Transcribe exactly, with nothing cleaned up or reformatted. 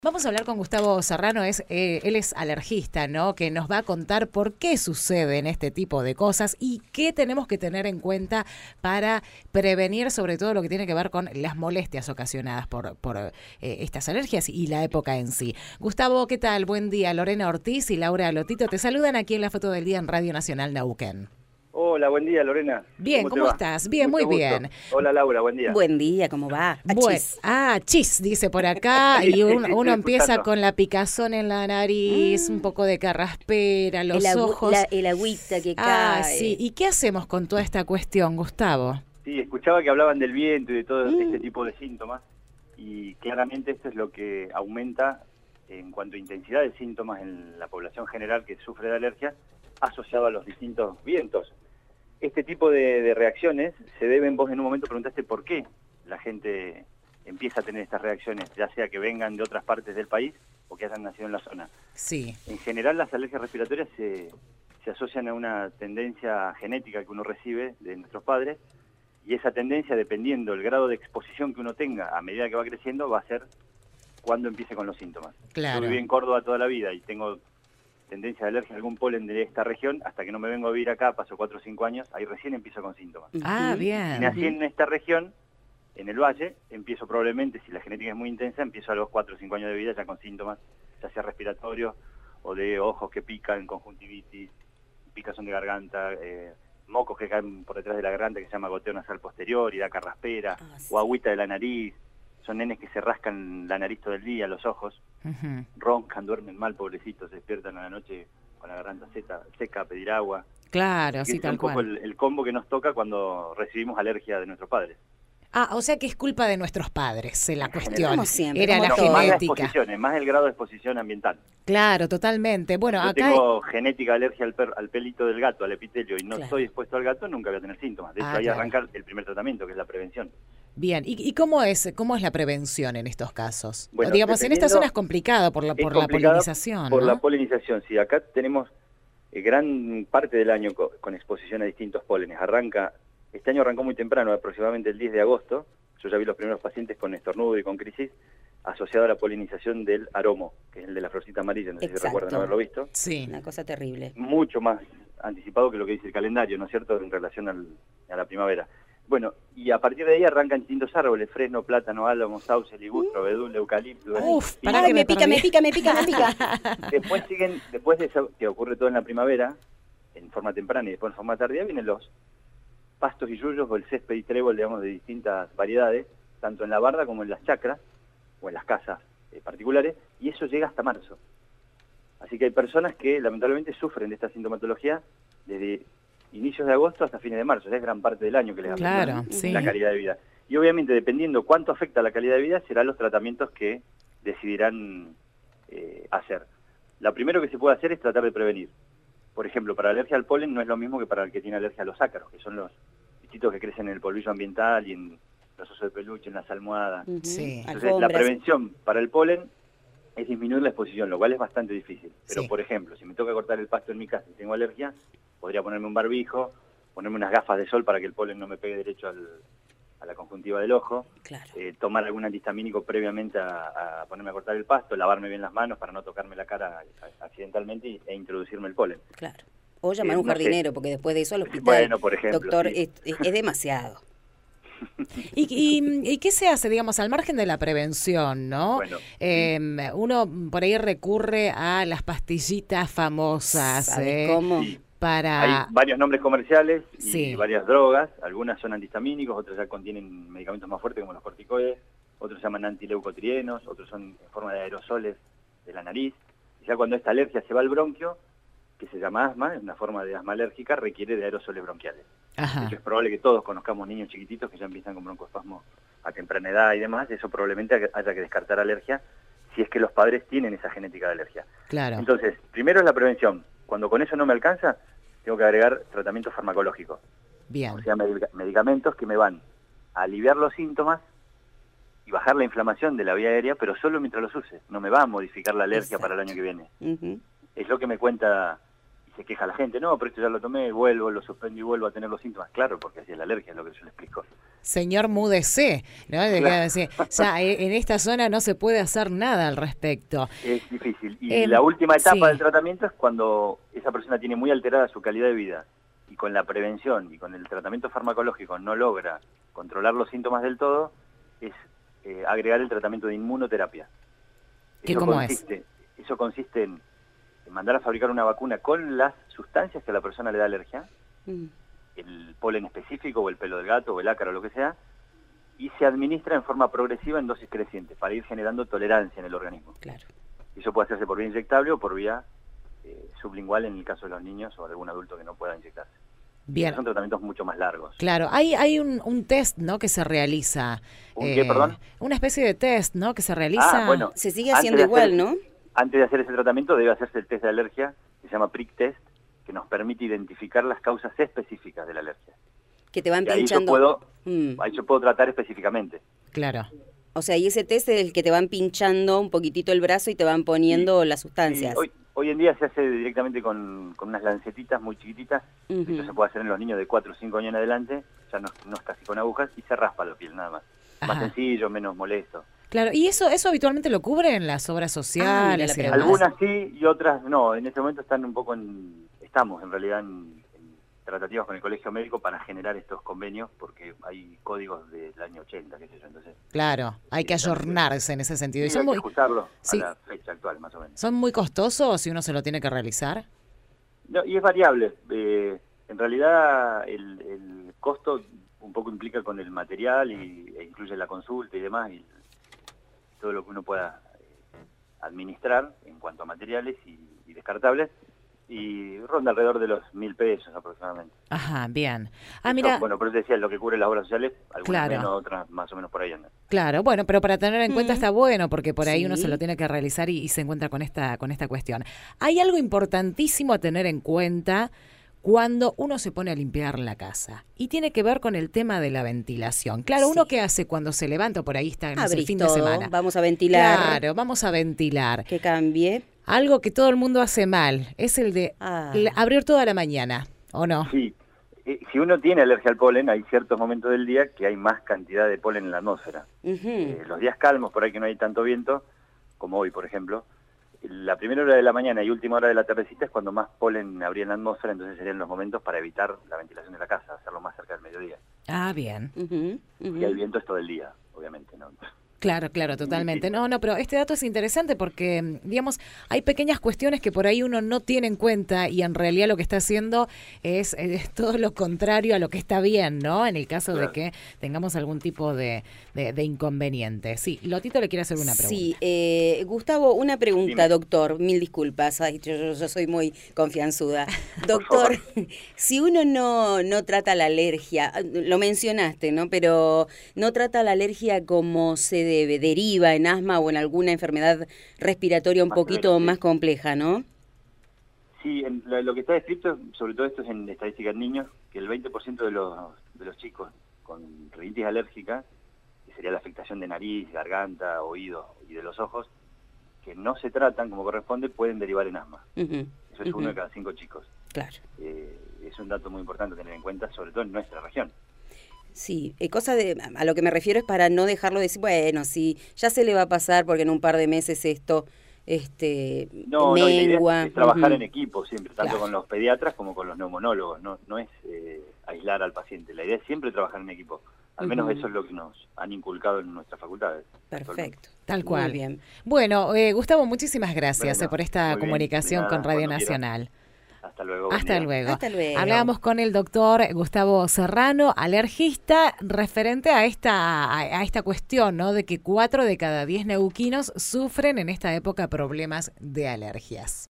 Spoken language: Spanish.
Vamos a hablar con Gustavo Serrano, es, eh, él es alergista, ¿no? Que nos va a contar por qué suceden este tipo de cosas y qué tenemos que tener en cuenta para prevenir sobre todo lo que tiene que ver con las molestias ocasionadas por, por eh, estas alergias y la época en sí. Gustavo, ¿qué tal? Buen día. Lorena Ortiz y Laura Lotito te saludan aquí en la Foto del Día en Radio Nacional Neuquén. Hola, buen día, Lorena. Bien, ¿cómo, ¿cómo estás? Bien, Mucho muy gusto. bien. Hola, Laura, buen día. Buen día, ¿cómo va? Bueno, ah, chis, dice por acá, y un, uno empieza con la picazón en la nariz, mm. un poco de carraspera, los el ojos. La, el agüita que ah, cae. Sí, ¿y qué hacemos con toda esta cuestión, Gustavo? Sí, escuchaba que hablaban del viento y de todo mm. este tipo de síntomas, y claramente esto es lo que aumenta en cuanto a intensidad de síntomas en la población general que sufre de alergia, asociado a los distintos vientos. Este tipo de, de reacciones se deben, vos en un momento preguntaste por qué la gente empieza a tener estas reacciones, ya sea que vengan de otras partes del país o que hayan nacido en la zona. Sí. En general las alergias respiratorias se, se asocian a una tendencia genética que uno recibe de nuestros padres, y esa tendencia, dependiendo del grado de exposición que uno tenga a medida que va creciendo, va a ser cuando empiece con los síntomas. Claro. Yo viví en Córdoba toda la vida y tengo tendencia de alergia a algún polen de esta región, hasta que no me vengo a vivir acá, paso cuatro o cinco años, ahí recién empiezo con síntomas. Ah, bien. Si nací en esta región, en el valle, empiezo probablemente, si la genética es muy intensa, empiezo a los cuatro o cinco años de vida ya con síntomas, ya sea respiratorios o de ojos que pican, conjuntivitis, picazón de garganta, eh, mocos que caen por detrás de la garganta que se llama goteo nasal posterior y da carraspera, ah, sí. o agüita de la nariz. Son nenes que se rascan la nariz todo el día, los ojos, uh-huh. roncan, duermen mal, pobrecitos, se despiertan a la noche con la garganta seca, seca a pedir agua. Claro, sí, tal cual. Es un poco el, el combo que nos toca cuando recibimos alergia de nuestros padres. Ah, o sea que es culpa de nuestros padres, la cuestión. Como siempre, era como la todo. genética. Más la exposición, más el grado de exposición ambiental. Claro, totalmente. Bueno, Yo acá tengo genética de alergia al, per, al pelito del gato, al epitelio, y no claro. estoy expuesto al gato, nunca voy a tener síntomas. De hecho, ah, ahí claro. arranca el primer tratamiento, que es la prevención. Bien, ¿y, y cómo es cómo es la prevención en estos casos? Bueno, digamos, en esta zona es complicado por la por la polinización, Por ¿no? la polinización, sí. Acá tenemos eh, gran parte del año co con exposición a distintos pólenes. Arranca, este año arrancó muy temprano, aproximadamente el diez de agosto. Yo ya vi los primeros pacientes con estornudo y con crisis asociado a la polinización del aromo, que es el de la florcita amarilla, no sé Exacto. si recuerdan haberlo visto. Sí. Una cosa terrible. Mucho más anticipado que lo que dice el calendario, ¿no es cierto?, en relación al, a la primavera. Bueno, y a partir de ahí arrancan distintos árboles: fresno, plátano, álamo, sauce, ligustro, abedul, eucalipto. Uf, y, para Ay, que me me pica, perdí. me pica, me pica, me pica. Después siguen, después de eso, que ocurre todo en la primavera, en forma temprana y después en forma tardía, vienen los pastos y yuyos o el césped y trébol, digamos, de distintas variedades, tanto en la barda como en las chacras o en las casas eh, particulares, y eso llega hasta marzo. Así que hay personas que lamentablemente sufren de esta sintomatología desde inicios de agosto hasta fines de marzo. Ya es gran parte del año que les afecta Claro, sí. la calidad de vida. Y obviamente, dependiendo cuánto afecta la calidad de vida, serán los tratamientos que decidirán eh, hacer. Lo primero que se puede hacer es tratar de prevenir. Por ejemplo, para la alergia al polen no es lo mismo que para el que tiene alergia a los ácaros, que son los bichitos que crecen en el polvillo ambiental y en los osos de peluche, en las almohadas. Uh-huh. Sí. Entonces, Alfombras. la prevención para el polen es disminuir la exposición, lo cual es bastante difícil. Pero, Sí. por ejemplo, si me toca cortar el pasto en mi casa y tengo alergia, podría ponerme un barbijo, ponerme unas gafas de sol para que el polen no me pegue derecho al, a la conjuntiva del ojo, Claro. eh, tomar algún antihistamínico previamente a, a ponerme a cortar el pasto, lavarme bien las manos para no tocarme la cara accidentalmente y, e introducirme el polen. Claro. O llamar a Eh, un no sé. jardinero, porque después de eso al hospital, Bueno, por ejemplo, doctor, sí. es, es, es demasiado. ¿Y, y, ¿Y qué se hace, digamos, al margen de la prevención, no? Bueno, eh, uno por ahí recurre a las pastillitas famosas, ¿Sabes ¿eh? cómo? Sí. Para... Hay varios nombres comerciales y Sí. varias drogas, algunas son antihistamínicos, otras ya contienen medicamentos más fuertes como los corticoides, otros se llaman antileucotrienos, otros son en forma de aerosoles de la nariz. Y ya cuando esta alergia se va al bronquio, que se llama asma, es una forma de asma alérgica, requiere de aerosoles bronquiales. Ajá. De hecho, es probable que todos conozcamos niños chiquititos que ya empiezan con broncoespasmo a temprana edad y demás. Eso probablemente haya que descartar alergia si es que los padres tienen esa genética de alergia. Claro. Entonces, primero es la prevención. Cuando con eso no me alcanza, tengo que agregar tratamiento farmacológico. Bien. O sea, medica medicamentos que me van a aliviar los síntomas y bajar la inflamación de la vía aérea, pero solo mientras los use. No me va a modificar la alergia Exacto. para el año que viene. Uh-huh. Es lo que me cuenta y se queja la gente, no, pero esto ya lo tomé, vuelvo, lo suspendo y vuelvo a tener los síntomas. Claro, porque así es la alergia, es lo que yo le explico. Señor múdese, ¿no? De Claro. que decir, ya eh, en esta zona no se puede hacer nada al respecto. Es difícil. Y Eh, la última etapa sí. del tratamiento es cuando esa persona tiene muy alterada su calidad de vida y con la prevención y con el tratamiento farmacológico no logra controlar los síntomas del todo, es eh, agregar el tratamiento de inmunoterapia. ¿Qué Eso cómo es? consiste, Eso consiste en mandar a fabricar una vacuna con las sustancias que a la persona le da alergia, Mm. el polen específico o el pelo del gato o el ácaro o lo que sea, y se administra en forma progresiva en dosis crecientes para ir generando tolerancia en el organismo. Claro. Eso puede hacerse por vía inyectable o por vía eh, sublingual en el caso de los niños o de algún adulto que no pueda inyectarse. Bien. Son tratamientos mucho más largos. Claro, hay, hay un, un test, ¿no? Que se realiza. ¿Un qué, perdón? Una especie de test, ¿no? Que se realiza. Ah, bueno. Se sigue Antes haciendo de igual, hacer- ¿no? Antes de hacer ese tratamiento debe hacerse el test de alergia, que se llama prick test, que nos permite identificar las causas específicas de la alergia. Que te van Y ahí yo pinchando. puedo, Mm. ahí yo puedo tratar específicamente. Claro. O sea, y ese test es el que te van pinchando un poquitito el brazo y te van poniendo las sustancias. Sí, hoy, hoy en día se hace directamente con, con unas lancetitas muy chiquititas. Ujú. Eso se puede hacer en los niños de cuatro o cinco años en adelante, ya no, no es casi con agujas, y se raspa la piel nada más. Ajá. Más sencillo, menos molesto. Claro, y eso eso habitualmente lo cubren las obras sociales. Ah, mira y la demás? Algunas sí y otras no. En este momento están un poco en... Estamos en realidad en, en tratativas con el Colegio Médico para generar estos convenios, porque hay códigos del año ochenta, qué sé yo, entonces... Claro, hay que ayornarse en ese sentido. Y Sí, son hay muy, que ajustarlo sí. a la fecha actual, más o menos. son muy costosos si uno se lo tiene que realizar. No, y es variable. Eh, en realidad el, el costo un poco implica con el material y, e incluye la consulta y demás, y todo lo que uno pueda eh, administrar en cuanto a materiales y, y descartables, y ronda alrededor de los mil pesos aproximadamente. Ajá, bien. Ah, Eso, mira, bueno, pero te decía, lo que cubre las obras sociales, algunas Claro. menos, otras más o menos por ahí andan. claro, bueno, pero para tener en cuenta Mm. está bueno, porque por ahí uno Sí. se lo tiene que realizar y, y se encuentra con esta, con esta cuestión. Hay algo importantísimo a tener en cuenta cuando uno se pone a limpiar la casa. Y tiene que ver con el tema de la ventilación. Claro, Sí. uno qué hace cuando se levanta, por ahí está, no sé, el Abrís fin todo, de semana. vamos a ventilar, Claro, vamos a ventilar. que cambie. Algo que todo el mundo hace mal es el de Ah. l- abrir toda la mañana, ¿o no? Sí, eh, si uno tiene alergia al polen, hay ciertos momentos del día que hay más cantidad de polen en la atmósfera. Ujú. Eh, los días calmos, por ahí que no hay tanto viento, como hoy, por ejemplo, la primera hora de la mañana y última hora de la tardecita es cuando más polen habría en la atmósfera, entonces serían los momentos para evitar la ventilación de la casa, hacerlo más cerca del mediodía. Ah, bien. Ujú, ujú. Y hay viento es todo el día, obviamente, ¿no? Claro, claro, totalmente. No, no, pero este dato es interesante porque, mm, digamos, hay pequeñas cuestiones que por ahí uno no tiene en cuenta y en realidad lo que está haciendo es, es todo lo contrario a lo que está bien, ¿no? En el caso Claro. de que tengamos algún tipo de, de, de inconveniente. Sí, Lotito le quiere hacer una pregunta. Sí, eh, Gustavo, una pregunta, Dime. doctor. Mil disculpas, ay, yo, yo- yo soy muy confianzuda. Doctor, si uno no, no trata la alergia, lo mencionaste, ¿no? Pero no trata la alergia como se debe, deriva en asma o en alguna enfermedad respiratoria un Más o poquito menos, sí. más compleja, ¿no? Sí, en lo, lo que está descrito, sobre todo esto es en estadística en niños, que el veinte por ciento de los, de los chicos con rinitis alérgica, que sería la afectación de nariz, garganta, oído y de los ojos, que no se tratan como corresponde, pueden derivar en asma. Ujú, Eso es ujú, uno de cada cinco chicos. Claro. Eh, es un dato muy importante a tener en cuenta, sobre todo en nuestra región. Sí, eh, cosa de, a lo que me refiero es para no dejarlo de decir, bueno, sí, ya se le va a pasar porque en un par de meses esto este, No, no, y la idea mengua. es, es trabajar Ujú. en equipo siempre, tanto Claro. con los pediatras como con los neumonólogos. No, no es eh, aislar al paciente, la idea es siempre trabajar en equipo. Al menos Ujú. eso es lo que nos han inculcado en nuestras facultades. Perfecto. Tal cual. Muy bien. Bueno, eh, Gustavo, muchísimas gracias Bueno, eh, por esta muy bien, comunicación de con nada, Radio cuando quiera. Nacional. Hasta luego. buen Hasta día. luego. Hasta luego. Hablábamos con el doctor Gustavo Serrano, alergista, referente a esta, a, a esta cuestión, ¿no? De que cuatro de cada diez neuquinos sufren en esta época problemas de alergias.